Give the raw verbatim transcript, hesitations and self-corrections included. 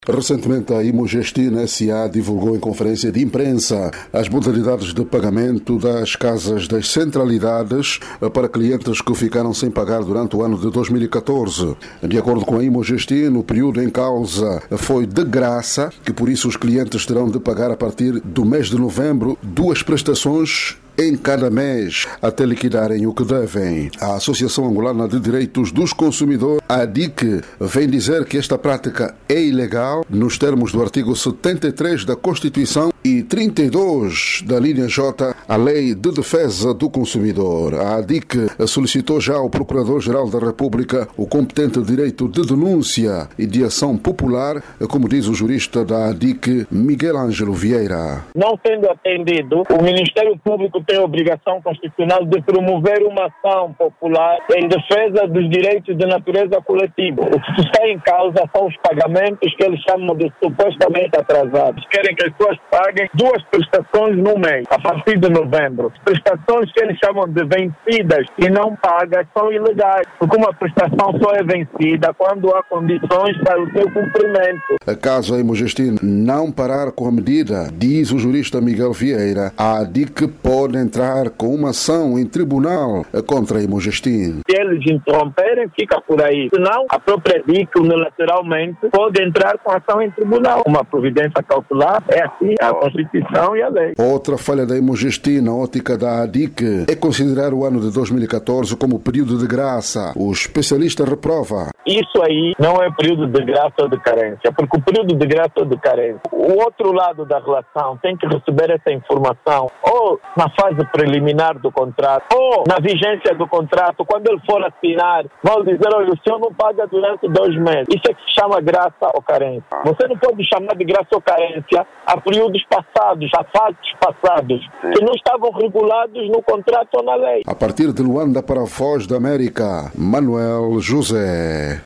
Recentemente, a Imogestin S A divulgou em conferência de imprensa as modalidades de pagamento das casas das centralidades para clientes que ficaram sem pagar durante o ano de dois mil e catorze. De acordo com a Imogestin, o período em causa foi de graça, que por isso os clientes terão de pagar a partir do mês de novembro duas prestações em cada mês, até liquidarem o que devem. A Associação Angolana de Direitos dos Consumidores, a D I C, vem dizer que esta prática é ilegal nos termos do artigo setenta e três da Constituição e trinta e dois da linha J, a Lei de Defesa do Consumidor. A D I C solicitou já ao Procurador-Geral da República o competente direito de denúncia e de ação popular, como diz o jurista da D I C, Miguel Ângelo Vieira. Não sendo atendido, o Ministério Público tem a obrigação constitucional de promover uma ação popular em defesa dos direitos de natureza coletiva. O que está em causa são os pagamentos que eles chamam de supostamente atrasados. Querem que as pessoas paguem duas prestações no mês, a partir de novembro. As prestações que eles chamam de vencidas e não pagas são ilegais, porque uma prestação só é vencida quando há condições para o seu cumprimento. Caso a Imogestin não parar com a medida, diz o jurista Miguel Vieira, a D I C pode entrar com uma ação em tribunal contra a Imogestin. Se eles interromperem, fica por aí. Senão, a própria D I C unilateralmente pode entrar com ação em tribunal. Uma providência cautelar é assim a Constituição e a lei. Outra falha da Imogestin na ótica da D I C é considerar o ano de dois mil e catorze como período de graça. O especialista reprova. Isso aí não é período de graça ou de carência, porque o período de graça ou de carência, o outro lado da relação tem que receber essa informação ou na fase preliminar do contrato, ou na vigência do contrato, quando ele for assinar, vão dizer, olha, o senhor não paga durante dois meses. Isso é que se chama graça ou carência. Você não pode chamar de graça ou carência a períodos passados, a fatos passados, que não estavam regulados no contrato ou na lei. A partir de Luanda para a Voz da América, Manuel José.